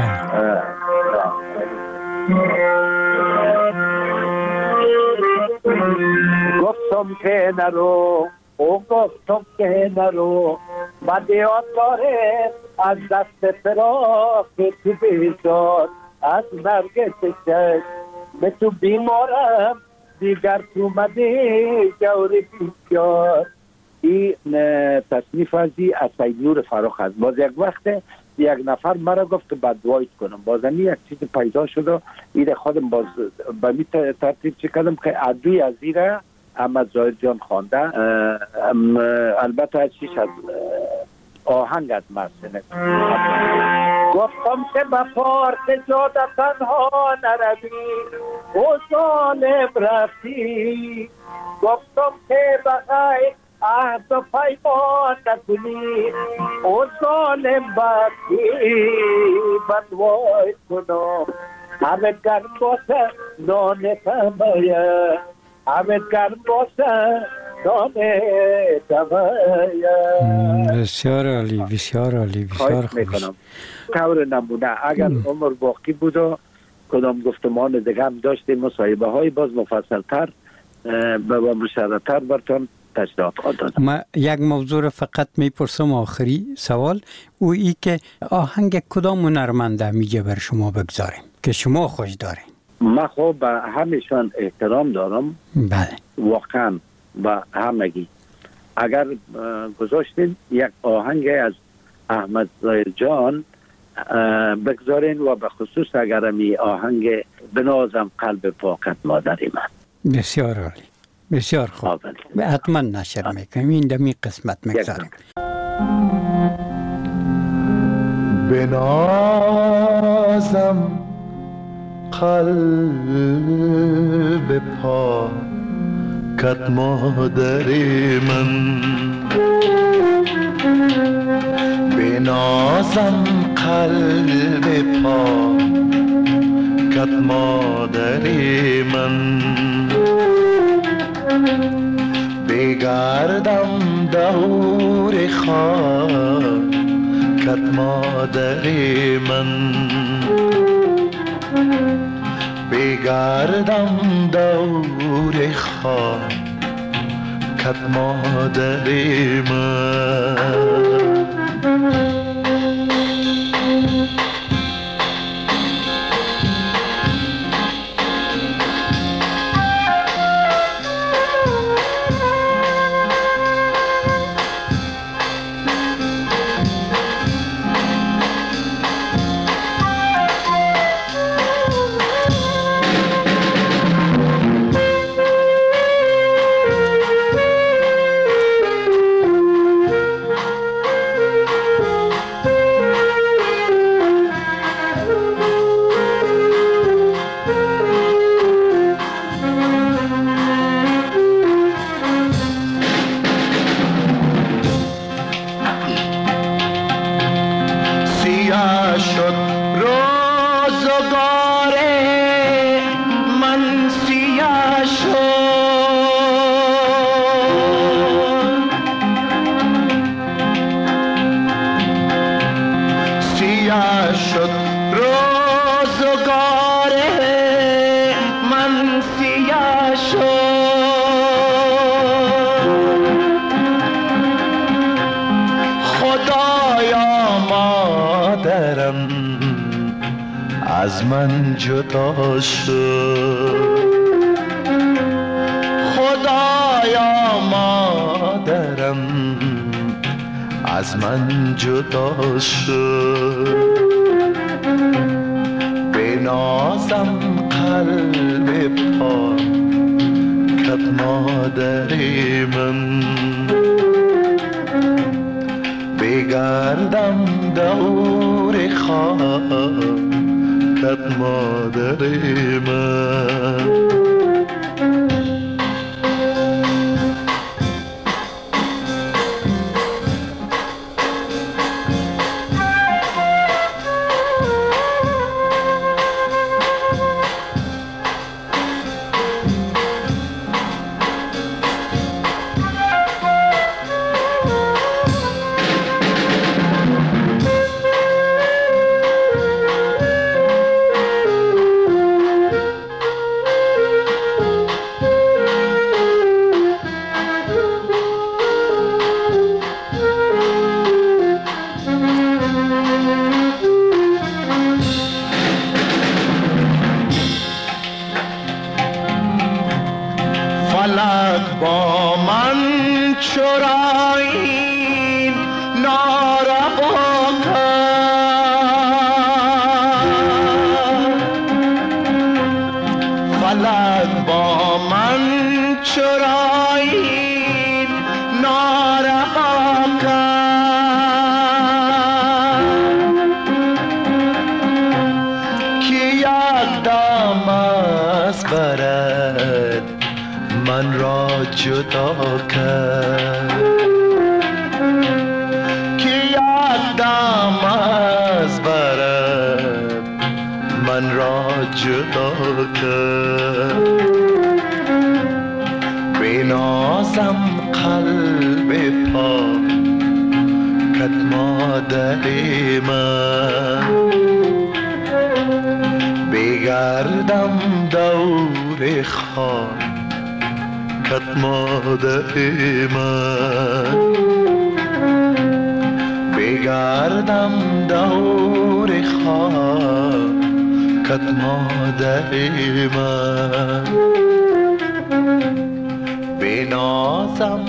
گفتم که نرو گفتم که نرو مده آزاره از دست فراق تو بیزار، از نرگس چشم به تو بیمارم دیگر تو مده جوری بیشار. این تصنیف ازی از سید نور فراق هست. باز یک وقت یک نفر مرا گفت که بدوایت کنم، بازم یک چیز پیدا شد و این خودم باز به می ترتیب چی کردم که عدوی از این احمد ظاهر جان خوانده. البته از چیش از آهنگ از مرسنه گفتم که بفارت جاده تنها نروی و ظالم رفتی، گفتم که بخیر عهد و پیمان نکنی و ظالم بخی بدوای کنم. همه گرم باشه نان تمایه، همه گرم باشه نان تمایه. بسیار عالی، بسیار عالی، بسیار خوب. طور نمونه اگر عمر باقی بود و کدام گفتمان دیگه هم داشتیم مصاحبه های باز مفصل تر و مشرح‌تر براتون تشریحات دادم. ما یک موضوع فقط میپرسم، آخری سوال، او ای که آهنگ کدام هنرمنده میگه بر شما بگذاریم که شما خوش دارین؟ من خب به همشان احترام دارم. بله واقعا به همگی. اگر گذاشتین یک آهنگ از احمد ظاهر جان بگذارین و به خصوص اگر می آهنگ بنازم قلب پاکت مادری من. بسیار عالی، بسیار خوب. حتما نشر میکنیم، این دمی قسمت میگذاریم. بنازم قلب پاکت مادری من، بنازم قلب پاکت مادری من، بگردم دور خاکت مادری من، بگردم دور خاکت مادری من. من سیاه شد خدایا مادرم از من جدا شد خدایا مادرم از من جدا شد به نازم قلب پاکت مادر من بگردم دور خاکت مادر من فلک با من چرایی ناروا کرد فلک با من چرایی ناروا کرد که یک دم از برد من را جدا کرد که یک دم از برد من را جدا کرد به نازم قلب پاکت مادر من بگردم دور خاک کت مادر من بگردم دور خاکت مادر من بنازم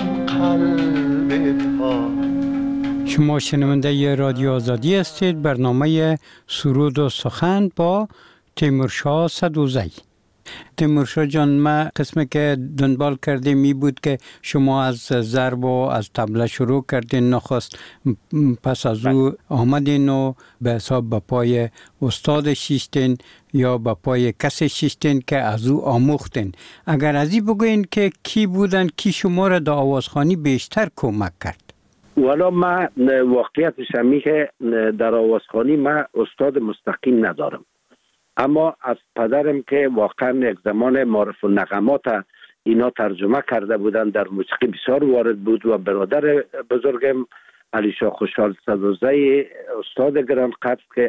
قلب پاک. شما شنونده رادیو آزادی هستید. برنامه سرود و سخن با تیمورشاه سدوزی. تیمورشاه جان، ما قسمی که دنبال کردیم می بود که شما از ضرب و از طبله شروع کردین، نخست پس از او آمدین و به حساب به پای استاد شیشتین یا به پای کسی شیشتین که از او آموختین. اگر از این بگوین که کی بودن، کی شما را در آوازخوانی بیشتر کمک کرد؟ والا ما واقعیتش همی که در آوازخوانی ما استاد مستقیم ندارم، اما از پدرم که واقعا یک زمان معرف النغمات اینا ترجمه کرده بودن، در موسیقی بسیار وارد بود، و برادر بزرگم علیشاه خوشحال سدوزی استاد گران قدر که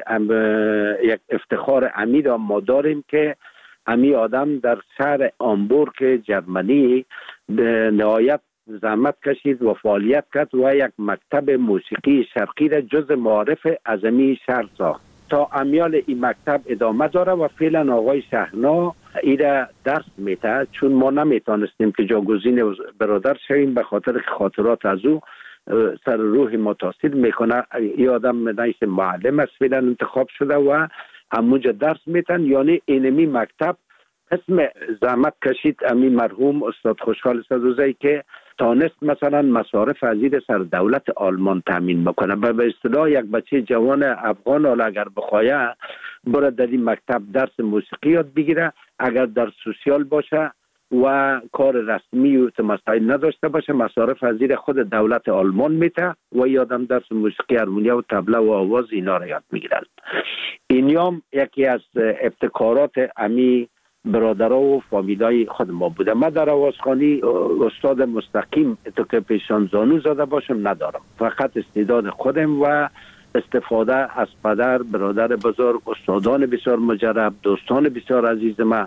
یک افتخار عمید ما داریم که امی آدم در شهر آمبورگ جرمنی نهایت زحمت کشید و فعالیت کرد و یک مکتب موسیقی شرقی را جز معارف اعظمی شهر ساخت تا امیال این مکتب ادامه داره و فعلا آقای شهنا ایره درس میده، چون ما نمیتونستیم که جاگزین برادر شویم به خاطر که خاطرات از او سر روح ما تاثیر میکنه. این آدم نیست معلم است، فعلا انتخاب شده و همونجا درس میتن. یعنی اینمی مکتب اسم زحمت کشید امی مرحوم استاد خوشحال سدوزی که تانست مثلا مصارف ازیر سر دولت آلمان تامین بکنه. به اصطلاح یک بچه جوان افغان حالا اگر بخواه بره در این مکتب درس موسیقی یاد بگیره، اگر در سوسیال باشه و کار رسمی و مسائل نداشته باشه، مصارف ازیر خود دولت آلمان میته و یادم درس موسیقی هارمونیا و طبله و آواز اینا رو یاد میگیرن. اینیام یکی از ابتکارات امی برادرها و فامیلای خود ما بوده. من در آوازخوانی استاد مستقیم تو که پیشان زانو زده باشم ندارم، فقط استعداد خودم و استفاده از پدر، برادر بزرگ، استادان بسیار مجرب، دوستان بسیار عزیز ما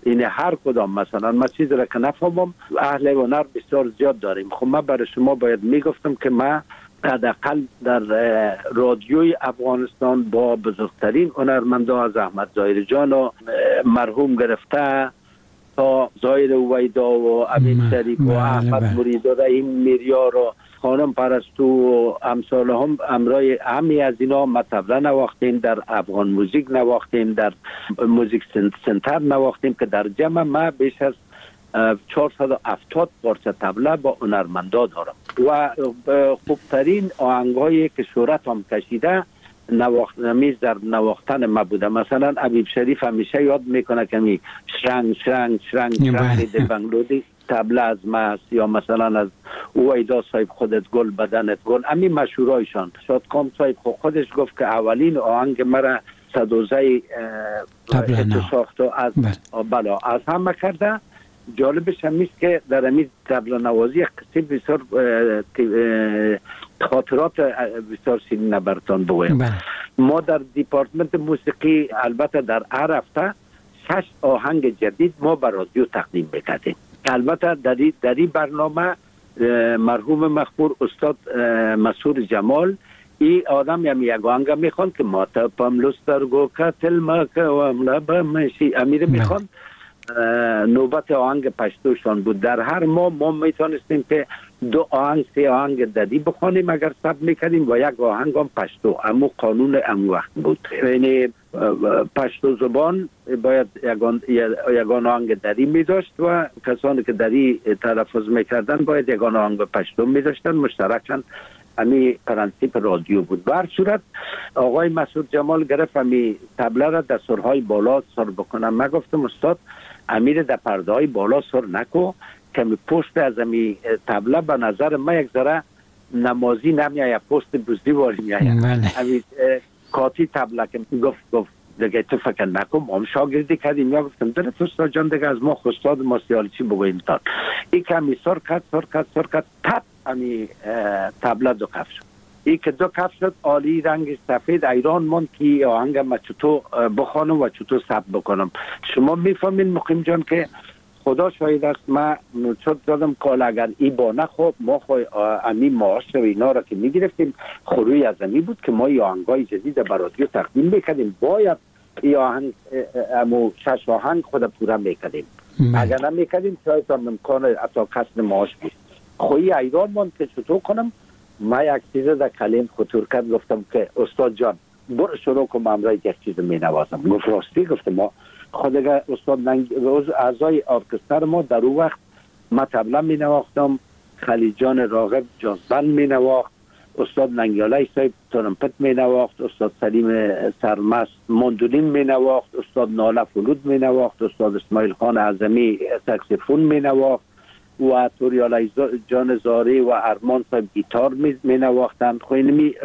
این هر کدام مثلا ما چیز را که نفهمم اهل هنر بسیار زیاد داریم. خب من برای شما باید میگفتم که ما حداقل در رادیوی افغانستان با بزرگترین هنرمندا از احمد ظاهر جان و مرحوم گرفته تا ظاهر اویدا و امین شریف و احمد مرید و رحیم میریار و خانم پرستو و امثال هم امرای همی از اینا ما طبله نواختیم، در افغان موزیک نواختیم، در موزیک سنتر نواختیم که در جمع ما بیش از 470 پارچه طبله با هنرمندا دارم و خوبترین آهنگایی که شهرت هم کشیده نمیز در نواختن ما بوده. مثلا حبیب شریف همیشه یاد میکنه که می شرنگ شرنگ شرنگ شرنگ ده بنگلودی طبله از ماست، یا مثلا از اویدا صاحب خودت گل بدنت گل، امی مشهورایشان. شادکام صاحب خودش گفت که اولین آهنگ مرا صدوزه ساخت و از بلا از همه کرده. جالبش هم است که در امی طبله نوازی قصه بسیار خاطرات بسیار سینه برتان بگویم. ما در دیپارتمنت موسیقی البته در هر هفته 6 آهنگ جدید ما به رادیو تقدیم میکردیم. البته در این برنامه مرحوم مخبور استاد مسعود جمال این آدم یک آهنگ میخوان که ما تپم لسترگو کتل مکوام لبمشی امیر میخوان. نوبت آهنگ پشتوشان بود. در هر ما میتونستیم که 2 آهنگ 3 آهنگ ددی بخوانیم اگر ثبت میکردیم و 1 آهنگ هم پشتو. اما قانون ام وقت بود، یعنی پشتو زبان باید یگان آهنگ دری میداشت و کسانی که دری تلفظ میکردن باید یگان آهنگ پشتو میداشتن. مشترکاً امی پرنسیپ رادیو بود. به هر صورت آقای مسعود جمال گرفت امی طبله را در سرهای بالا سر بکنم. من گفتم استاد امیر در پرده های بالا سر نکو که پشت از امی طبله به نظر من یک ذره نمازی نمیاید، پشت بزدی واری میاید. امی کاتی طبله که گفت دیگه تو فکر نکن، ما هم شاگردی کردیم. یا گفتم دلت استاد جان دیگه از ما استاد ما سیالی چی بگوییم تان. این که امی سر کد تپ امی طبله 2 کف شد. این که 2 کف شد عالی رنگ سفید ایران من که آهنگ ما چطور بخوانم و چطور ثبت بکنم. شما میفهمین مقیم جان که خدا شاید است ما چطور دادم کال اگر ای با نخواب ما امی معاش و اینا را که میگرفتیم خروی از امی بود که ما ای آهنگای جدید به رادیو تقدیم میکردیم. باید ای آهنگ امو 6 آهنگ خود پورا میکردیم. اگر نمیکردیم شاید هم امکان اتا کسن معاش بود. خوی ایران من که چطور کنم ما یک چیز در کلیم خطور کرد. گفتم که استاد جان برو شروع کنم امرای یک چیز می نوازم. گفت راستی؟ گفتم ما خود استاد اعضای ارکستر ما در اون وقت ما طبله می نواختم، خلیجان راغب جازبند می نواخت، استاد ننگیالای صاحب ترمپت می نواخت، استاد سلیم سرمست ماندولین می نواخت، استاد ناله فلوت می نواخت، استاد اسماعیل خان اعظمی ساکسیفون می نواخت و توریالای جان زاری و ارمان صاحب گیتار می نواختند. خوینمی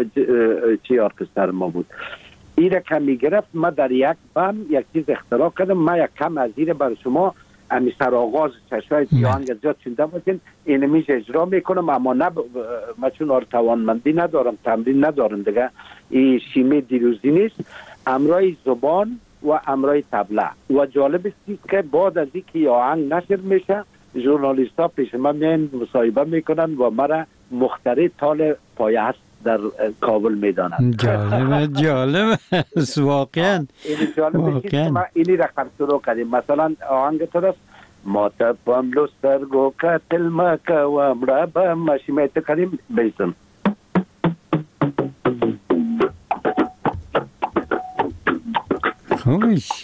چی ارکستر ما بود. این را که می گرفت ما در یک بم یک چیز اختراع کردم. ما یک کم از این برای شما امی سر آغاز چشای آهنگ زیاد چونده باشین اینمیش اجرا میکنم، اما نه ما چون توانمندی ندارم، تمرین ندارم دیگه. این شیمی دیروزی نیست، امرای زبان و امرای طبله. و جالب است که بعد از اینکه آهنگ نشر میشه ژورنالیست ها پیش من میان مصاحبه میکنن و مرا مخترع تال پایه هست در کابل میدانند. جالب است واقعا. این جالب است که ما اینی رقم شروع کردیم. مثلا آهنگ تو است ما تپم لسترگو کتل مکوام لبم مشی میت کردیم بیزن خوش.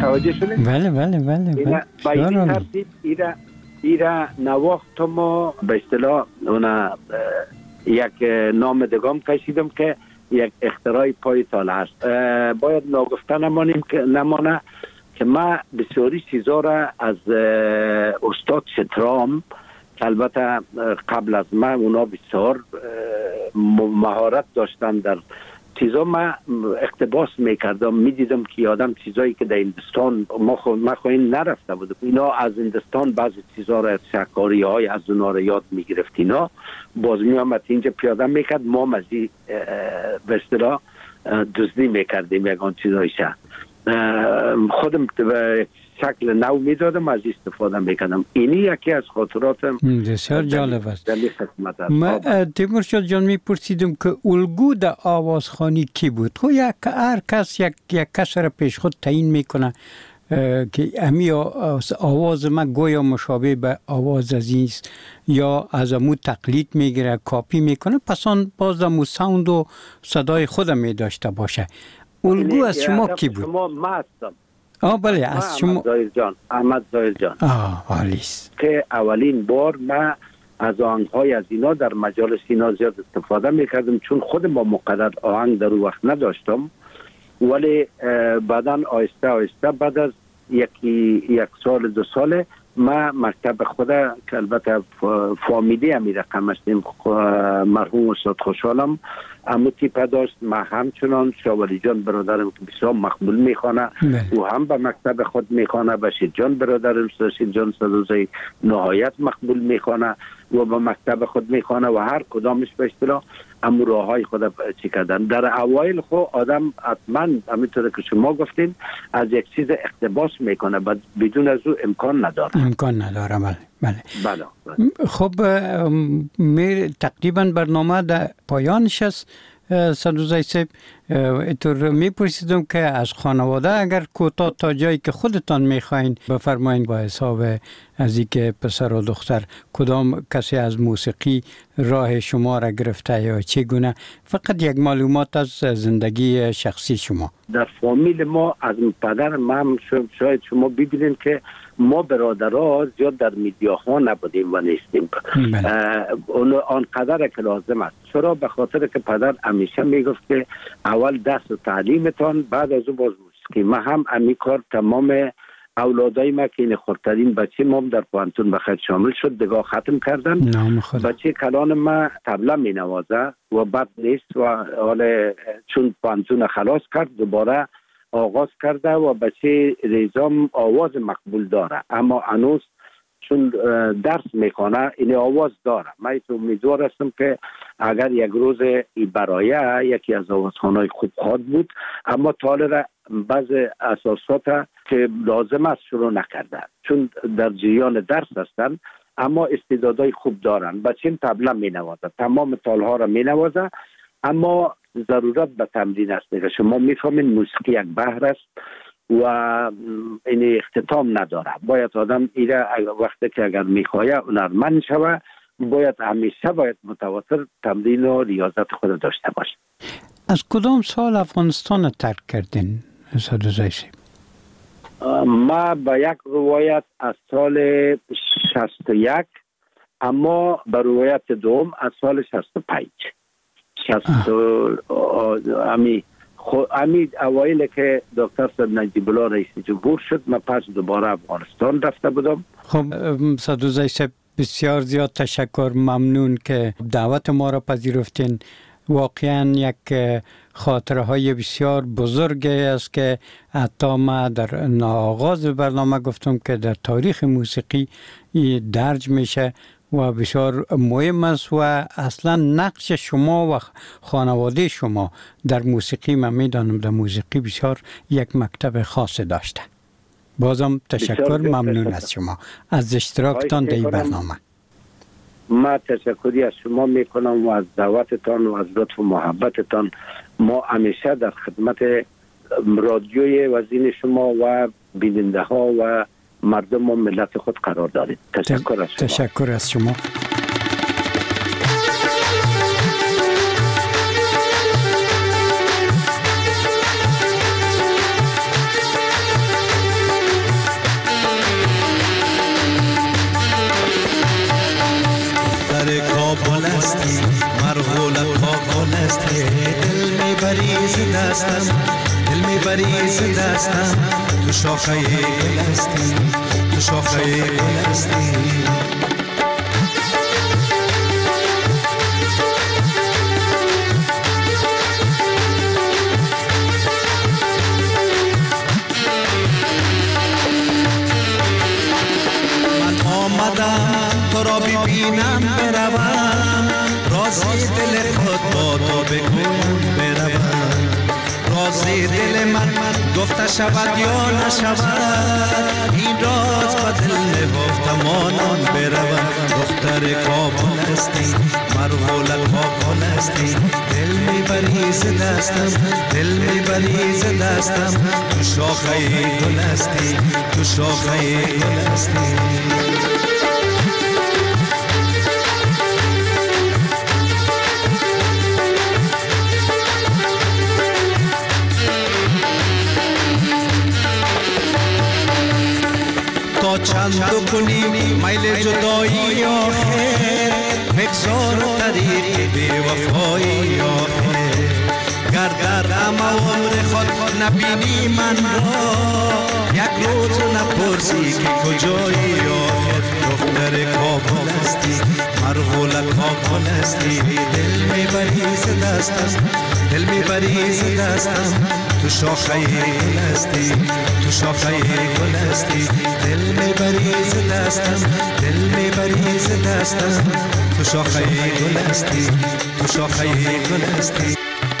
متوجه شدید؟ بله بله بله. با این ترتیب ایره نواخت ما به اصطلاح یک نام دگام کشیدم که یک اختراع پای تاله هست. باید ناگفته نمانه که من بسیاری چیزا را از استاد شترام که البته قبل از من اونا بسیار مهارت داشتن در چیزا، من اقتباس میکردم، میدیدم که آدم چیزایی که در هندوستان ما خواهیم نرفته بود، اینا از هندوستان بعضی چیزا را، شکاری های از اونا را یاد میگرفت، اینا باز میامد اینجا پیاده میکرد، ما مزی به اصطلاح دزدی میکردیم یکان چیزایشه، خودم به شکل نو میدادم، از استفاده میکنم. اینی یکی از خاطراتم بسیار جالب است. من تیمورشاه جان میپرسیدم که الگو در آوازخوانی کی بود؟ خب هر کس یک کس را پیش خود تعیین میکنه که امی آواز من گویا مشابه به آواز عزیز یا از امو تقلید میگیره، کاپی میکنه، پس آن باز امو ساوند و صدای خودم میداشته باشه. الگو از شما کی بود؟ شما ما هستم. بله از شما. احمد ظاهر جان. عالیست. که اولین بار من از آهنگ‌های از اینا در مجالس اینا زیاد استفاده میکردم، چون خود ما مقدر آهنگ در اون وقت نداشتم، ولی بعداً آهسته آهسته بعد از یک سال 2 سال ما مکتب خود که البته فامیلی همی رقم هستیم، مرحوم استاد خوشحالم امو تیپه داشت، ما همچنان شاولی جان برادرم که بسیار مقبول میخوانه و هم به مکتب خود میخوانه، بشیر جان برادرم بشیر جان صدوزی نهایت مقبول میخوانه و به مکتب خود میخوانه و هر کدامش به اصطلاح امو راه های خود چی کردن. در اوایل خود آدم حتما همینطور که شما گفتین از یک چیز اقتباس میکنه، بدون از او امکان نداره. بله. خب تقریبا برنامه در پایانش است. صدوزی صاحب اینطور میپرسیدم که از خانواده اگر کوتاه تا جایی که خودتان میخواین بفرمایین، با حساب از اینکه پسر و دختر کدام کسی از موسیقی راه شما را گرفته یا چگونه، فقط یک معلومات از زندگی شخصی شما. در فامیل ما از پدر من شاید شما ببینید که ما برادرها زیاد در میدیاها نبودیم و نیستیم. آنقدر که لازم است. چرا؟ به خاطر که پدر همیشه میگفت که اول درس و تعلیمتان، بعد از او باز موسیقی. ما هم امی کار تمام اولادای ما که این خردترین بچه ما در پوانتون بخیر شامل شد، دگاه ختم کردن. بچه کلان ما طبله می نوازه و بد نیست و حال چون پوانتون خلاص کرد دوباره آغاز کرده و بچه ریزام آواز مقبول داره، اما هنوز چون درس میکنه این آواز داره. من امیدوار هستم که اگر یک روز برای یکی از آوازخوان‌های خوب خواهد بود، اما طالب بعض اساسات که لازم است شروع نکرده، چون در جریان درس هستن اما استعدادهای خوب دارن. بچه طبله می نوازه، تمام تالها را می نوازه، اما ضرورت به تمرین است. دیگه شما میفهمین موسیقی یک بحر است و این اختتام نداره. باید آدم ایره وقتی که اگر میخواه هنرمند شوه، باید همیشه متواتر تمرین و ریاضت خود داشته باشه. از کدام سال افغانستان ترک کردین صدوزی صاحب؟ ما به یک روایت از سال 61، اما به روایت دوم از سال 65. امی اوایل که دکتر صاحب نجیب الله رئیس جمهور شد، من پس دوباره افغانستان رفته بودم. خب صدوزی صاحب بسیار زیاد تشکر، ممنون که دعوت ما را پذیرفتین. واقعا یک خاطره های بسیار بزرگی است که حتی ما در آغاز برنامه گفتم که در تاریخ موسیقی درج میشه و بسیار مهم است و اصلا نقش شما و خانواده شما در موسیقی، من میدانم در موسیقی بسیار یک مکتب خاص داشته. بازم تشکر، ممنون از شما از اشتراکتان در این برنامه. ما تشکری از شما میکنم و از دعوتتان و از لطف و محبتتان. ما همیشه در خدمت رادیوی وزین شما و بیننده ها و مردم و ملت خود قرار دارید. تشکر از شما. تشکر از شما. کابل استی مرغولت کابل استی دل میبری ز دستم دل میبری ز دستم تو شاخه گل استی تو شاخه گل استی تو را ببینم بروم رازی دل خود با تو بگویم بروم رازی دل من گفته شود یا نشود این راز با دل نهفته مانم بروم دختر کابل استی مرغولت کابل استی دل میبری ز دستم دل میبری ز دستم تو شاخه گل استی تو شاخه گل استی تا چند کنی میل جدایی آخر بگذار طریق بی وفایی آخر گر در عمر خود نبینی من را یک روز نپرسی که کجایی آخر دختر کابل استی مرغولت کابل استی دل میبری ز دستم دل میبری ز دستم تو شاخه گل استی تو شاخه گل استی دل میبری ز دستم دل میبری ز دستم تو شاخه گل استی تو شاخه گل استی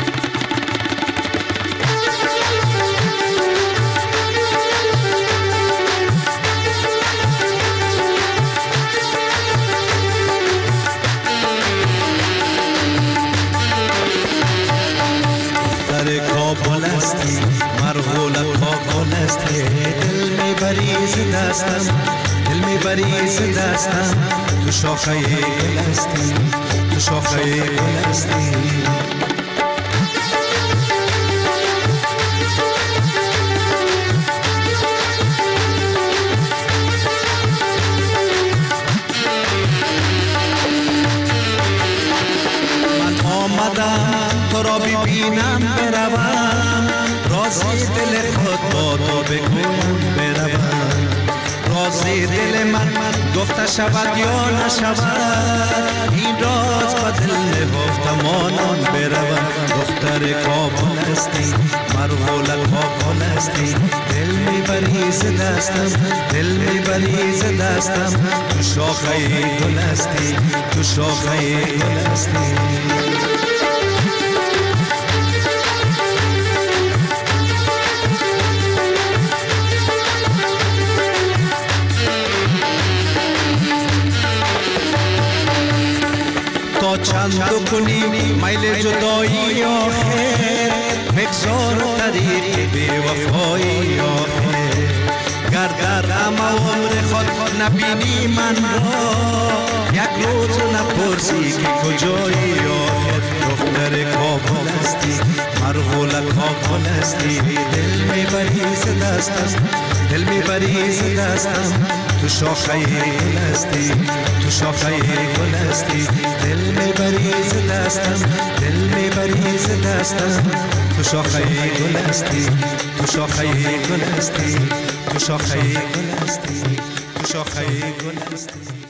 کابل استی مرغولت کابل استی دل میبری ز دستم دل میبری ز دستم تو شاخه گل استی تو شاخه گل استی تو را ببینم بروم رازی دل خود با تو بگویم بروم رازی دل من گفته شود یا نشود این راز با دل نهفته مانم بروم دختر کابل استی مرغولت کابل استی دل میبری ز دستم دل میبری ز دستم تو شاخه گل استی تو شاخه گل استی تا چند کنی میل جدایی آخر بگذار طریق بی وفایی آخر گر در عمر خود نبینی من را یک روز نپرسی که کجایی آخر دختر کابل استی مرغولت کابل استی دل میبری ز دستم دل میبری ز دستم تو شاخه گل استی تو شاخه گل استی دل میبری ز دستم دل میبری ز دستم تو شاخه گل استی تو شاخه گل استی تو شاخه گل استی تو شاخه گل استی